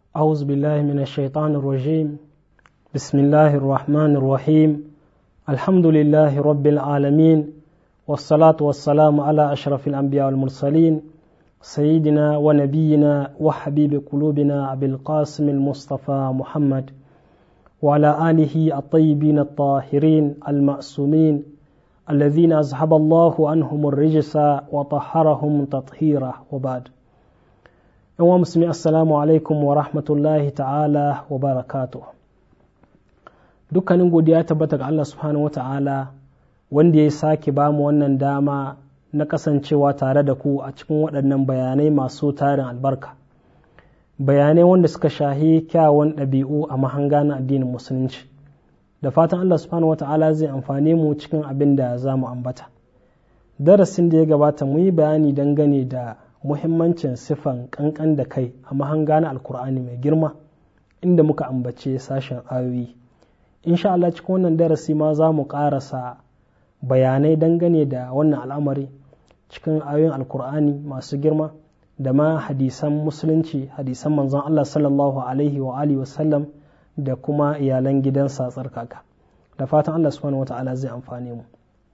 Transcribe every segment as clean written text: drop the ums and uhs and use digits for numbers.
أعوذ بالله من الشيطان الرجيم. بسم الله الرحمن الرحيم. الحمد لله رب العالمين، والصلاة والسلام على أشرف الأنبياء والمرسلين سيدنا ونبينا وحبيب قلوبنا أبي القاسم المصطفى محمد وعلى آله الطيبين الطاهرين المأسومين الذين أذهب الله عنهم الرجس وطهرهم تطهيرا، وبعد. yan musulmi, assalamu alaikum wa rahmatullahi ta'ala wa barakatuh. Dukkanin godiya tabbata ga Allah subhanahu wa ta'ala wanda ya sake ba mu wannan dama na kasancewa tare da ku a cikin waɗannan bayanai masu tarin albarka, bayanai wanda suka shahi kyawun ɗabi'u a mahanga na addinin musulunci. Da fatan Allah subhanahu wa ta'ala zai amfane mu cikin abin da za mu ambata. Darasin da ya gabata mu yi bayani dangane da muhimmancin sifan kankan da kai a mahanga na alkur'ani mai girma, inda muka ambace sashen ayoyi. Insha Allah cikin wannan darasi ma za mu karasa bayanai dangane da wannan al'amari cikin ayoyin alkur'ani masu girma da ma hadisan musulunci, hadisan manzon Allah sallallahu alaihi wa alihi wasallam da kuma iyalan gidansa tsarkaka. Da fatan Allah subhanahu wata'ala zai amfane mu.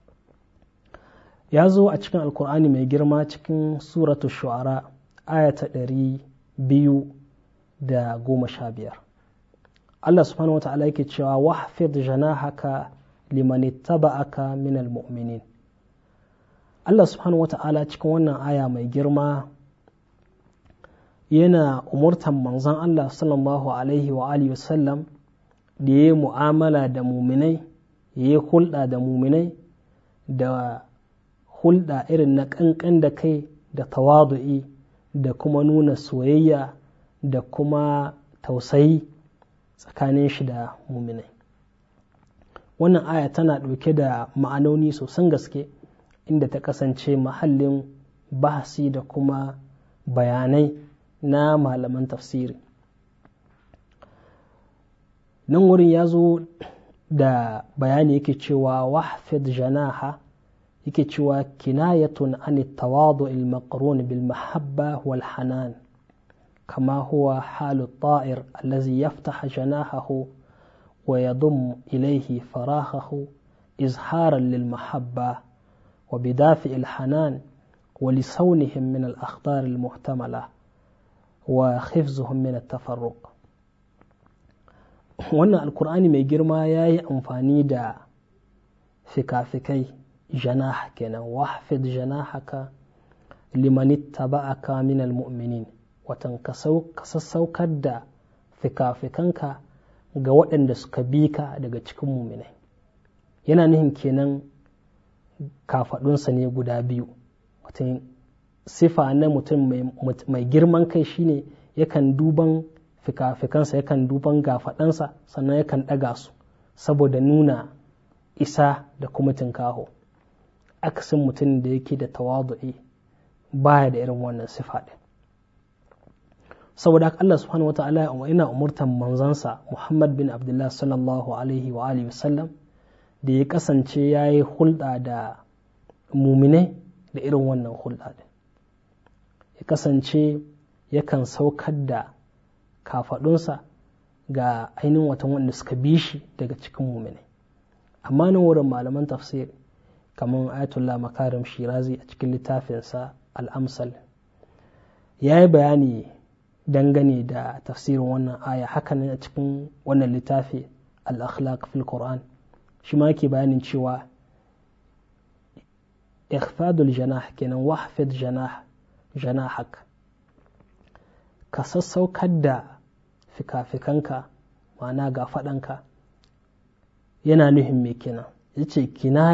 Ya zo a cikin alkur'ani mai girma cikin suratu shu'ara ayata 215. Allah subhanahu wa ta'ala yake cewa wahfid janahaka liman ittaba'aka minal mu'minin. Allah subhanahu wa ta'ala cikin wannan aya mai girma yana umurtan manzon Allah sallallahu alaihi wa alihi wasallam da ya yi mu'amala da muminai, ya yi hulɗa da muminai da hulɗa irin na ƙanƙan da kai da tawadu'i da kuma nuna soyayya da kuma tausayi tsakanin shi da muminai. Wannan aya tana ɗauke da ma'anoni sosan gaske, inda ta kasance mahallin bahasi da kuma bayanai na malaman tafsiri. Nan wurin ya zo da bayani yake cewa wahfid janaha, yake cewa kinayatun an tawadu al-maqrun bil mahabba wal hanan, kama huwa halu ta'ir allazi yaftahu janahahu wa yadum ilayhi farahahu izharan lil mahabba wa bidafi al hanan wa lisawnihim min al akhtar al muhtamala wa khifzuhum min at tafarruq. Wannan alkur'ani mai girma yayi amfani da fikafikai, janah kenan, wahfid janahaka liman ittaba'aka minal mu'minin, watan ka sassaukar da fikafikanka ga waɗanda suka bi ka daga cikin mu'minai. Yana nuhin kenan kafaɗunsa ne guda biyu. Watan sifa na mutum mai girman kai shine yakan duban fikafikansa, yakan duban gafaɗansa, sannan yakan ɗaga su saboda nuna isa da kuma tinkaho. Akasin mutum da yake da tawadu'i baya da irin wannan sifa ɗin. Saboda haka Allah subhanahu wata'ala yana umurtan manzansa Muhammad bin Abdullah sallallahu alaihi wa alihi wasallam da ya kasance ya yi hulɗa da muminai da irin wannan hulɗa ɗin. Ya kasance yakan saukar da kafaɗunsa ga ainihin watan wanda suka bi shi daga cikin muminai. Amma nan wurin malaman tafsir kamar Ayatollah Makarim Shirazi a cikin littafinsa Al-Amsal ya yi bayani dangane da tafsirin wannan aya. Hakan a cikin wannan littafi Al-Akhlaq fil Qur'an shi ma yake bayanin cewa ikhfadul janah kenan, wahfid janahak, ka sassaukar da fikafikanka, ma'ana ga faɗanka. Yana nuhin mai kenan, yace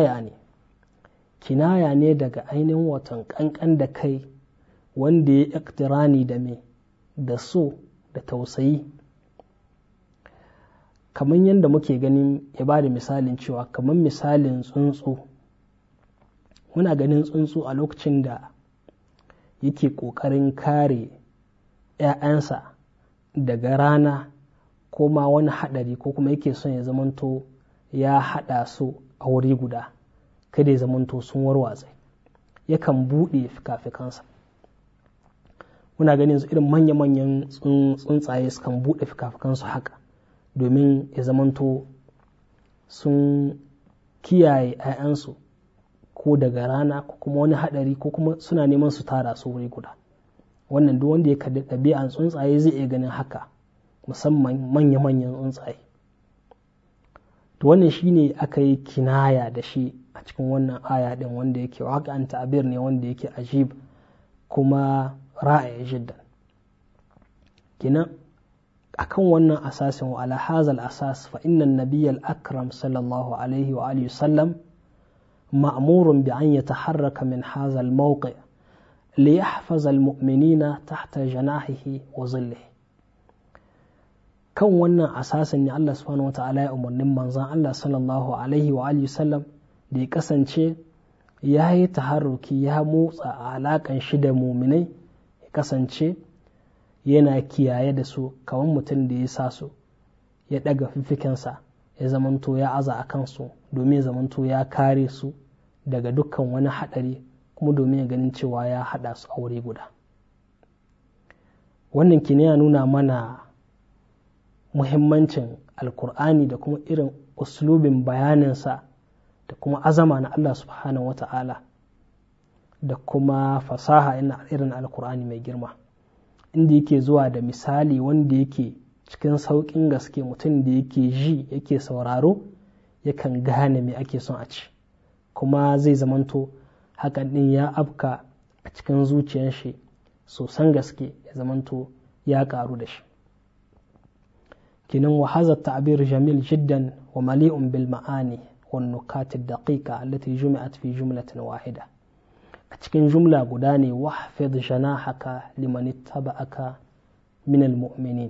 kinaya ne daga ainihin watan ƙanƙan da kai wanda ya iktirani da me, da so da tausayi. Kamar yadda muke ganin ya ba da misalin cewa kamar misalin tsuntsu, muna ganin tsuntsu a lokacin da yake ƙoƙarin kare 'ya'yansa daga rana ko ma wani haɗari, ko kuma yake son ya zamanto ya haɗa su a wuri guda, kada ya zamanto sun warwatse, yakan buɗe fikafikansa. muna ganin su irin manya-manyan tsuntsaye sukan buɗe fikafikansu haka domin ya zamanto sun kiyaye 'ya'yansu ko daga rana ko kuma wani haɗari ko kuma suna neman su tara su wuri guda. Wannan duk wanda ya kalli ɗabi'an tsuntsaye zai iya ganin haka, musamman manya-manyan tsuntsaye. To wannan shine aka yi kinaya da shi a cikin wannan aya ɗin, wanda yake waƙan ta'abir ne wanda yake ajib kuma ra'ayi jiddan. Kenan akan wannan asasin wa ala hazal asas fa inna nabiyyal akram sallallahu alaihi wa alihi sallam ma'murun bi an yataharraka min hazal mawqi' li yahfaz al mu'minina tahta janahihi wa zillihi. Kan wannan asasin ne Allah subhanahu wata'ala ya umarnin manzon Allah sallallahu alaihi wa alihi sallam da ya kasance ya yi taharruki, ya motsa a alakan shi da muminai, ya kasance yana kiyaye da su kamar mutum da ya sa su ya ɗaga fifikensa ya zamanto ya aza a kansu domin ya zamanto ya kare su daga dukkan wani haɗari, kuma domin ya ganin cewa ya haɗa su a wuri guda. Wannan kine ya nuna mana muhimmancin alkur'ani da kuma irin uslubin bayaninsa da kuma azama na Allah subhanahu wa ta'ala da kuma fasaha irin alkur'ani mai girma, inda yake zuwa da misali wanda yake cikin sauƙin gaske, mutum da yake ji yake sauraro yakan gane me ake son a ci, kuma zai zamanto hakan ɗin ya afka a cikin zuciyar shi sosan gaske, ya zamanto ya ƙaru da shi. kinan wa hadha ta'bir jamil jiddan wa mali'un bil ma'ani wan nukat ad-daqiqa allati jumi'at fi jumlatin wahida. A cikin jumla guda ne wahfid janahaka liman ittaba'aka min al-mu'minin.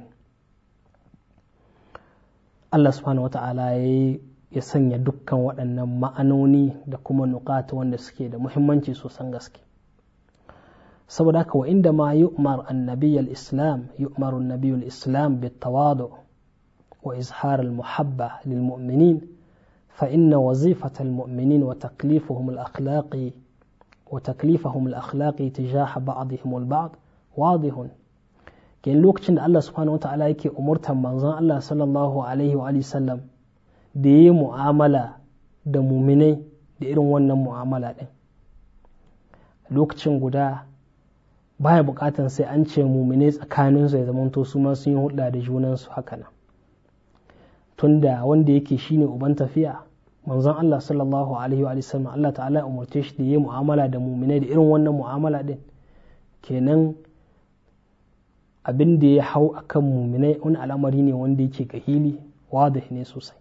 Allah subhanahu wata'ala ya sanya dukkan waɗannan ma'anoni da kuma nukat wanda suke da muhimmanci sosan gaske. Saboda haka wa inda ma yu'mar annabiy al-islam yu'maru annabiy al-islam bit-tawadu wa izhar al-muhabba lil-mu'minin fa inna wazifata al-mu'minin wa taklifahum al-akhlaqi وتكليفهم الأخلاقي تجاه بعضهم البعض واضح. كان لوكتشن الله سبحانه وتعالى يكي أمرتا منظان الله صلى الله عليه وآله وسلم دي معاملة da muminai da irin wannan mu'amala ɗin. Lokacin guda baya bukatan sai an ce muminai tsakaninsu ya zamanto su ma sun yi hulɗa da junansu haka nan, tunda wanda yake shine uban tafiya manzon Allah sallallahu alaihi wa sallam, Allah ta'ala ya umarce shi da yi mu'amala da muminai da irin wannan mu'amala din. Kenan abin da ya hau akan muminai wani al'amari ne wanda yake gahili wadih ne sosai.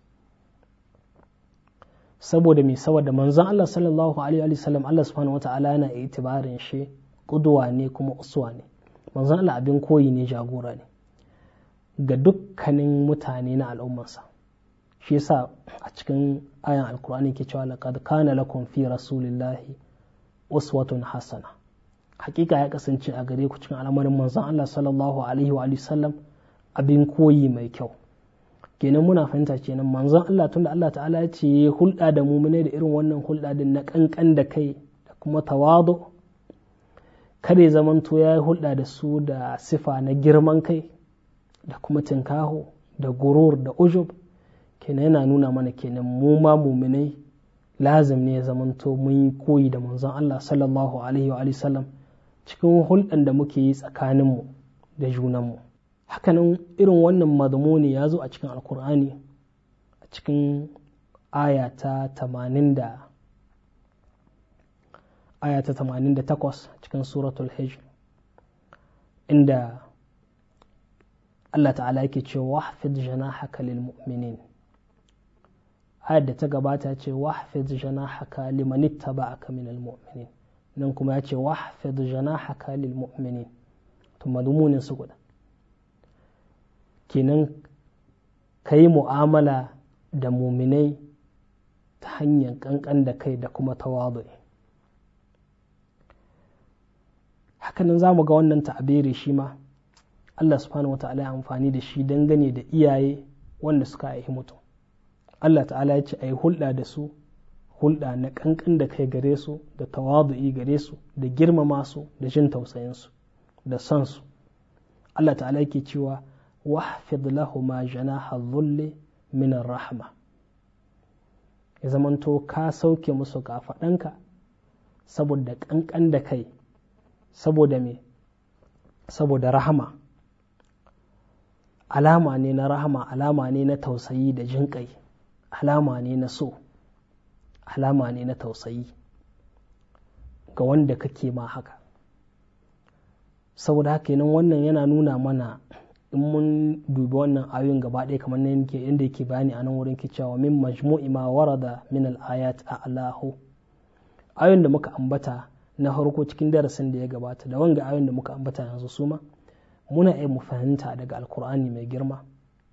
Saboda mai saboda manzon Allah sallallahu alaihi wa sallam, Allah subhanahu wata'ala yana itibarin shi kuduwa ne kuma uswa ne. Manzon Allah abin koyi ne, jagora ne ga dukkanin mutane na al'ummarsa. Shi yasa a cikin ayan alkur'ani ke cewa laqad kana lakum fi rasulillahi uswatun hasana. Hakika ya kasance a gare ku cikin al'amarin manzon Allah sallallahu alaihi wa sallam abin koyi mai kyau. Kenan muna fahimta kenan manzon Allah, tunda Allah ta'ala ya ce hulɗa da mu'minai da irin wannan hulɗa din na kankan da kai da kuma tawadu, kada ya zamanto ya yi hulɗa da su da sifa na girman kai da kuma tinkaho da gurur da ujub. Kenan yana nuna mana kenan mu ma muminai lazim ne ya zamanto mun yi koyi da manzon Allah sallallahu alaihi wa sallam cikin hulɗan da muke yi tsakaninmu da junanmu. Hakanan irin wannan madmuni ya zo a cikin alkur'ani a cikin aya ta 88 cikin suratul hijr, inda Allah ta'ala yake cewa wahfid janahaka lil mu'minin. Ayar da ta gabata ce wahfid janahaka liman ittaba'aka minal mu'minin, nan kuma ya ce wahfid janahaka lil mu'minin. To madumunin su guda. Kenan kai mu'amala da muminai ta hanyar kankan da kai da kuma tawadu. Hakanan za mu ga wannan ta'abiri shi ma Allah subhanahu wata'ala ya amfani da shi dangane da iyaye wanda suka haifi mutum. Allah ta'ala ya ce a yi hulɗa da su, hulɗa na ƙanƙan da kai gare su, da tawadu'i gare su, da girmama su, da jin tausayinsu, da son su. Allah ta'ala yake cewa wahfid lahuma janaha dhulli min rahma, ya zamanto ka sauke musu kafaɗanka saboda ƙanƙan da kai, saboda me, saboda rahama. Alama ne na rahama, alama ne na tausayi da jinƙai, alama ne na so, alama ne na tausayi ga wanda kake ma haka. Saboda haka nan wannan yana nuna mana, in mun dubi wannan ayoyin gaba ɗaya kamar yadda yake bayani a nan wurin ke cewa min majmu'i ma warada min al-ayat a'lahu, ayoyin da muka ambata na farko cikin darasin da ya gabata da wanga ayoyin da muka ambata yanzu su ma muna iya mu fahimta daga alkur'ani mai girma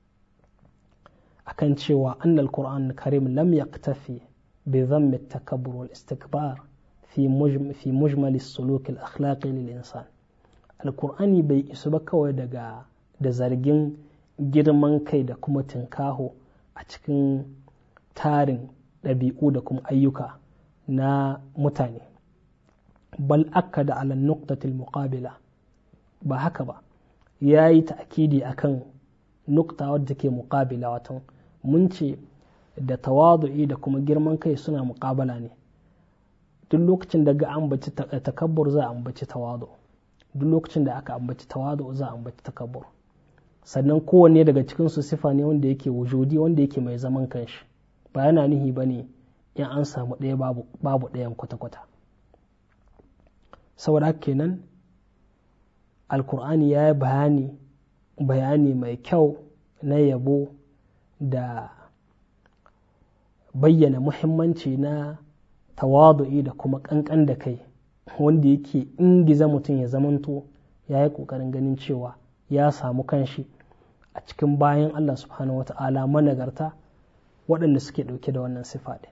akan cewa annal qur'an karim lam yaktafi bi dhammi at-takabbur wal istikbar fi mujmal as-suluk al-akhlaqi lil insan. Alkur'ani bai isu ba kawai daga da zargin girman kai da kuma tinkaho a cikin tarin ɗabi'u da kuma ayyuka na mutane, bal akkada ala nuqtatil muqabila, ba haka ba, ya yi ta'akidi akan nukta wadda take muqabila, wato mun ce da tawadu'i da kuma girman kai suna muqabala ne. Duk lokacin da ga ambaci takabbur za a ambaci tawadu, duk lokacin da aka ambaci tawadu za a ambaci takabbur. Sannan kowanne daga cikinsu sifa ne wanda yake wujudi, wanda yake mai zaman kanshi, ba yana nihi ba ne in an samu ɗaya babu ɗayan kwata-kwata. Saboda haka kenan alkur'ani ya yi bayani mai kyau na yabo da bayyana muhimmanci na tawadu'i da kuma ƙanƙan da kai, wanda yake ingiza mutum ya zamanto ya yi ƙoƙarin ganin cewa ya samu kanshi a cikin bayan Allah subhanahu wata'ala managarta waɗanda suke ɗauke da wannan sifa ɗin.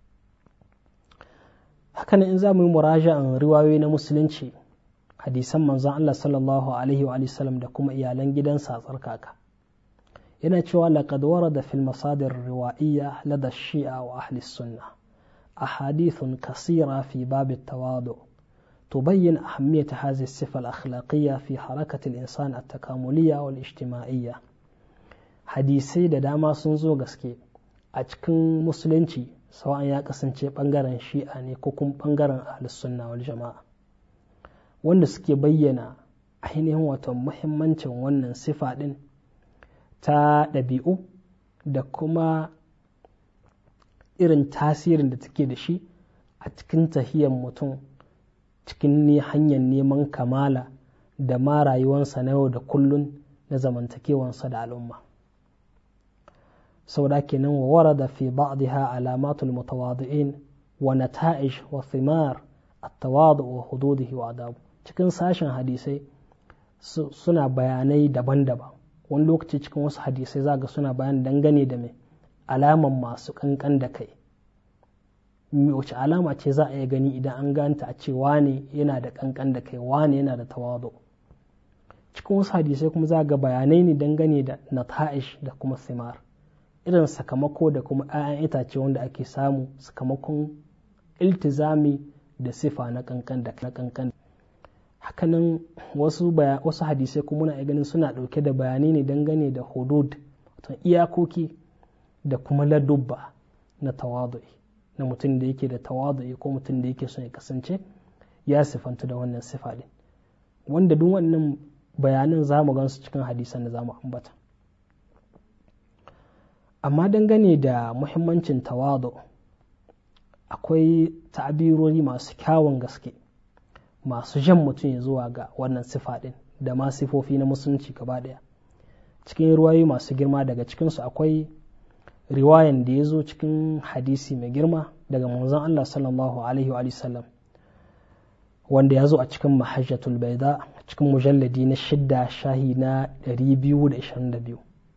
Hakanan in za mu yi muraja'an riwayoyi na musulunci, hadisan manzon Allah sallallahu alaihi wa sallam da kuma iyalan gidansa a tsarkaka, yana cewa laqad warada fil masadir riwa'iyya lada shi'a wa ahli sunnah ahadithun kasira fi bab at-tawadu تبين أهمية هذه الصفة الأخلاقية في حركة الإنسان التكاملية والاجتماعية. hadisai da dama sun zo gaske a cikin musulunci, sawa'an ya kasance bangaren shi'a ne ko kuma bangaren ahlus sunna wal jama'a, wanda suke bayyana ainihin wato muhimmancin wannan sifa din ta ɗabi'u da kuma irin tasirin da take da shi a cikin tahiyyar mutum cikin hanyar neman kamala da ma rayuwarsa na yau da kullun na zamantakewansa da al'umma. saboda kenan wa warada fi ba'dha alamatul mutawadi'in wa nata'ij wa thimar at-tawadu wa hududihi wa adab. Cikin sashen hadisai suna bayanai daban-daban. Wani lokaci cikin wasu hadisai zaga suna bayan dangane da mai alaman masu kankan da kai. Wace alama ce za a iya gani idan an ganta a ce wane yana da kankan da kai, wane yana da tawadu. Cikin wasu hadisai kuma za ga bayanai ne dangane da nata'ish da kuma thimar, irin sakamako da kuma 'ya'yan itace wanda ake samu sakamakon iltizami da sifa na kankan da kankan. Hakanan wasu hadisai kuma muna ganin suna ɗauke da bayanai ne dangane da hudud, wato iyakoki da kuma ladubba na tawadu'i, na mutum da yake da tawadu'i ko mutum da yake son ya kasance ya sifanta da wannan sifa din, wanda duk wannan bayanan za mu gansu cikin hadisan da za mu ambata. Amma dangane da muhimmancin tawadu akwai ta'abirori masu kyawun gaske masu jan mutum ya zuwa ga wannan sifa din da ma sifofi na musulunci gaba daya. Cikin riwayoyi masu girma daga cikinsu akwai riwayan da ya zo cikin hadisi mai girma daga manzon Allah sallallahu alaihi wa sallam, wanda ya zo a cikin mahajjatul baida cikin mujalladi na 6 shahi na 222.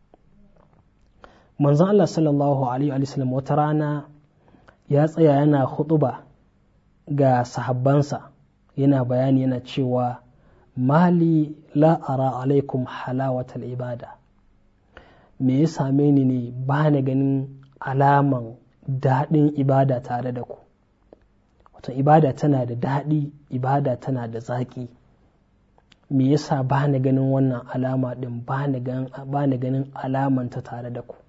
Manzon Allah sallallahu alaihi wa sallam wata rana ya tsaya yana hutuba ga sahabbansa, yana bayani yana cewa mali la ara alaikum halawatal ibada, me ya same ni ne ba na ganin alaman daɗin ibada tare da ku. Wato ibada tana da daɗi, ibada tana da zaƙi, me yasa ba ni ganin wannan alama din, ba ni ganin alamanta tare da ku.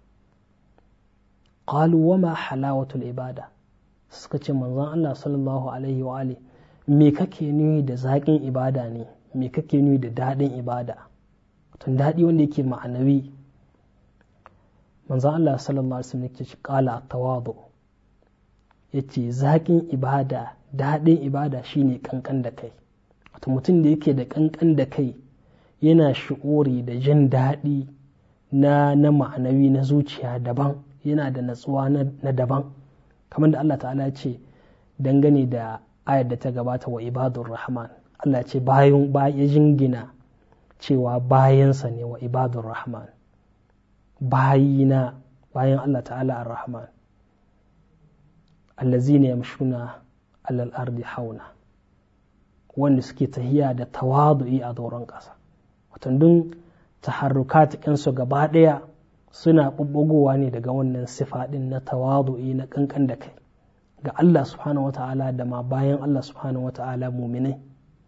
Qalu wama halawatul ibada, suka ce manzon Allah sallallahu alaihi wa alihi, me kake nuni da zaƙin ibada ne, me kake nuni da daɗin ibada, tun daɗi wanda yake ma'anawi. Manzon Allah sallallahu alaihi wasallam yake qala at-tawadu, yace zaƙin ibada, daɗin ibada shine kankan da kai. Wato mutum da yake da kankan da kai yana shi'uri da jin daɗi na ma'anawi na zuciya daban, yana da natsuwa na daban, kamar da Allah ta'ala ce dangane da ayar da ta gabata wa ibadur rahman. Allah ce ya jingina cewa bayansa ne wa ibadur rahman, bayan Allah ta'ala ar-rahman allazina yamshuna alal ardi hauna, wanda suke tahiya da tawadu'i a doron ƙasa. Watandun taharrukat ɗinsu gaba ɗaya suna ɓuɓɓugowa ne daga wannan sifa ɗin na tawadu'i na ƙanƙan da kai ga Allah subhanahu wata'ala da ma bayan Allah subhanahu wata'ala muminai.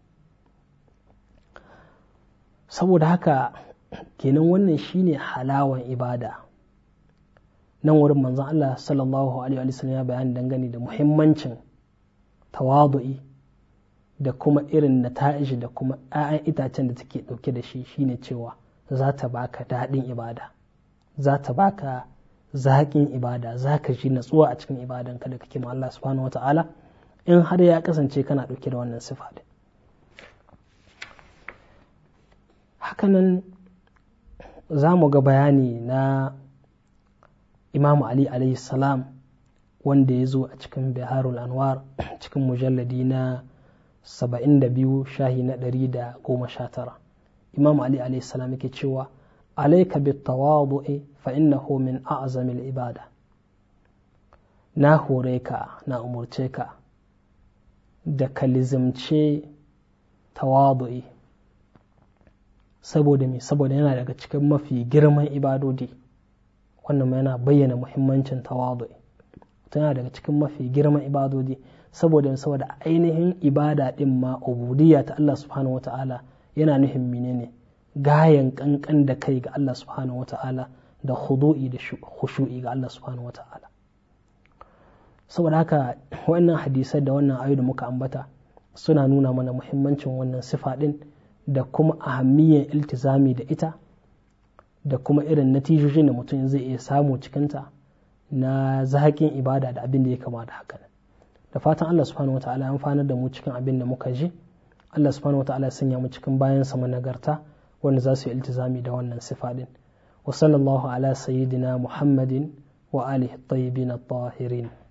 Saboda haka kenan wannan shine halawan ibada. Nan wurin manzon Allah sallallahu alaihi wa sallam ya bayani dangane da muhimmancin tawadu'i da kuma irin nata'ij da kuma 'ya'yan itacen da take ɗauke da shi, shine cewa za ta baka daɗin ibada, za ta baka zaƙin ibada, za ka ji natsuwa a cikin ibadanka da kake ma Allah subhanahu wa ta'ala, in har ya kasance kana ɗauke da wannan sifa din. Hakanan za mu ga bayani na Imam Ali alayhi salam wanda ya zo a cikin Biharul Anwar cikin mujalladi na 72 shahi na 119. Imam Ali alayhi salam yake cewa alaika bit tawadu'i fa innahu min a'zamil ibada. Na hore ka, na umurce ka da ka lizimce tawadu'i, saboda me? Saboda yana daga cikin mafi girman ibadodi. Wannan yana bayyana muhimmancin tawadu'i. Tana daga cikin mafi girman ibadodi, saboda ainihin ibada din ma ubudiyya ta Allah subhanahu wata'ala yana nufin menene? Gayan kankan da kai ga Allah subhanahu wata'ala da khudu'i da khushu'i ga Allah subhanahu wata'ala. Saboda haka wannan hadisai da wannan ayoyi da muka ambata suna nuna mana muhimmancin wannan sifa din da kuma ahammiyyar iltizami da ita, da kuma irin natijojin da mutum zai iya samu cikinta na zaƙin ibada da abin da ya kama da haka. Da fatan Allah subhanahu wa ta'ala ya amfanar da mu cikin abin da muka ji. Allah subhanahu wa ta'ala ya sanya mu cikin bayan sa managarta wanda za su yi iltizami da wannan sifa din. Wa sallallahu ala sayyidina Muhammadin wa alihi at-tayyibin at-tahirin.